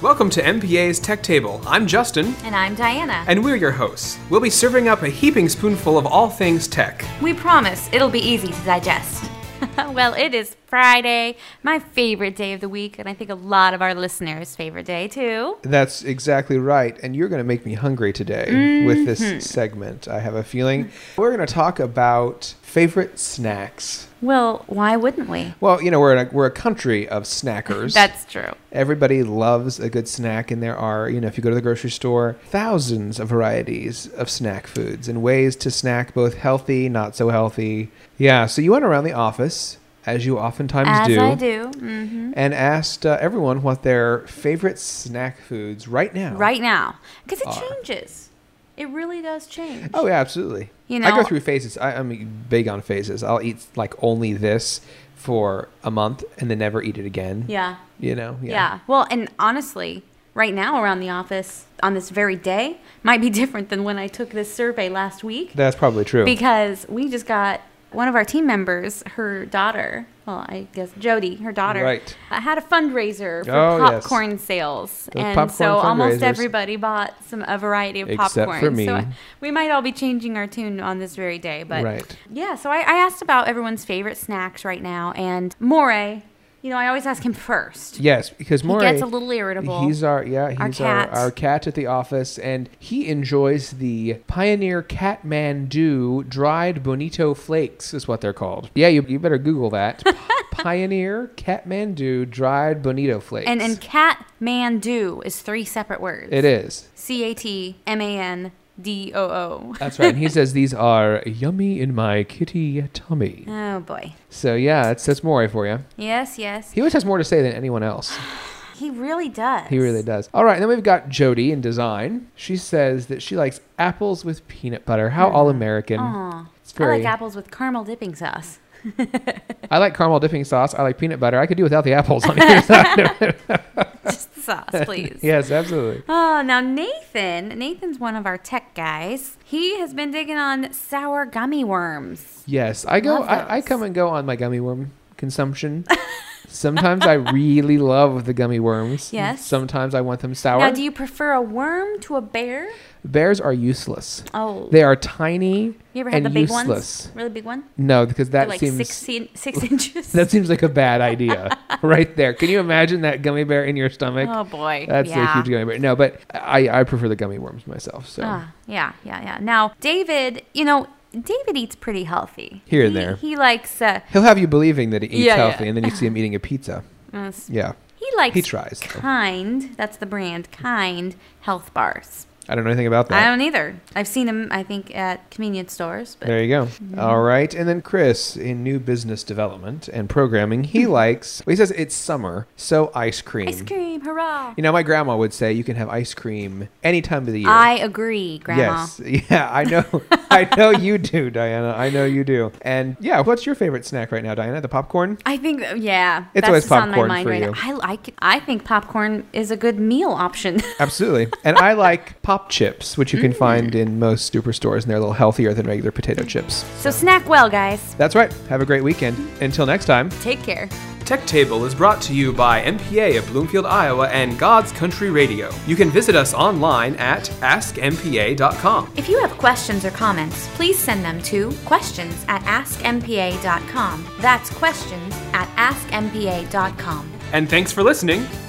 Welcome to MPA's Tech Table. I'm Justin. And I'm Diana. And we're your hosts. We'll be serving up a heaping spoonful of all things tech. We promise it'll be easy to digest. Well, it is Friday, my favorite day of the week, and I think a lot of our listeners' favorite day, too. That's exactly right. And you're going to make me hungry today with this segment. I have a feeling we're going to talk about favorite snacks. Well, why wouldn't we? Well, you know, we're a country of snackers. That's true. Everybody loves a good snack, and there are, you know, if you go to the grocery store, thousands of varieties of snack foods and ways to snack, both healthy, not so healthy. Yeah, so you went around the office, as you oftentimes do. As I do. Mm-hmm. And asked everyone what their favorite snack foods right now. Right now. Because it changes. It really does change. Oh, yeah, absolutely. You know, I go through phases. I'm big on phases. I'll eat like only this for a month and then never eat it again. Yeah. You know? Yeah. Well, and honestly, right now around the office on this very day might be different than when I took this survey last week. That's probably true. Because we just got one of our team members, her daughter, well, I guess Jody, her daughter, right, had a fundraiser for popcorn sales. Those and popcorn so almost fundraisers. Everybody bought a variety of popcorn. Except for me. So we might all be changing our tune on this very day. But right. Yeah, so I asked about everyone's favorite snacks right now. And Moray, you know, I always ask him first. Yes, because Moray, he gets a little irritable. He's our cat at the office, and he enjoys the Pioneer Kathmandu dried bonito flakes, is what they're called. Yeah, you better Google that. Pioneer Kathmandu dried bonito flakes. And Kathmandu is 3 separate words. It is. Katmandoo. That's right. And he says these are yummy in my kitty tummy. Oh boy. So yeah, that's Moray for you. Yes, yes. He always has more to say than anyone else. He really does. He really does. All right, and then we've got Jody in design. She says that she likes apples with peanut butter. How all-American. Aw. I like apples with caramel dipping sauce. I like caramel dipping sauce. I like peanut butter. I could do without the apples on either side of it. Just the sauce, please. Yes, absolutely. Oh, now Nathan's one of our tech guys. He has been digging on sour gummy worms. Yes, I come and go on my gummy worm consumption. Sometimes I really love the gummy worms. Yes. Sometimes I want them sour. Now, do you prefer a worm to a bear? Bears are useless. Oh. They are tiny. You ever had the big useless ones? Really big one? No, because that like seems 6 inches. That seems like a bad idea, right there. Can you imagine that gummy bear in your stomach? Oh boy, that's a huge gummy bear. No, but I prefer the gummy worms myself. So yeah. Now David, David eats pretty healthy. Here and there. He likes. He'll have you believing that he eats healthy, and then you see him eating a pizza. Yeah. He tries. Kind. That's the brand. Kind health bars. I don't know anything about that. I don't either. I've seen him, I think, at convenience stores. But. There you go. Mm-hmm. All right. And then Chris, in new business development and programming, he he says it's summer, so ice cream. Ice cream, hurrah. You know, my grandma would say you can have ice cream any time of the year. I agree, Grandma. Yes. Yeah, I know. I know you do, Diana. I know you do. And yeah, what's your favorite snack right now, Diana? The popcorn? I think, it's that's always just on my popcorn mind for right you. now. I think popcorn is a good meal option. Absolutely. And I like Pop Chips, which you can find in most superstores, and they're a little healthier than regular potato chips. So snack well, guys. That's right. Have a great weekend. Until next time. Take care. Tech Table is brought to you by MPA of Bloomfield, Iowa, and God's Country Radio. You can visit us online at askmpa.com. If you have questions or comments, please send them to questions@askmpa.com. That's questions@askmpa.com. And thanks for listening.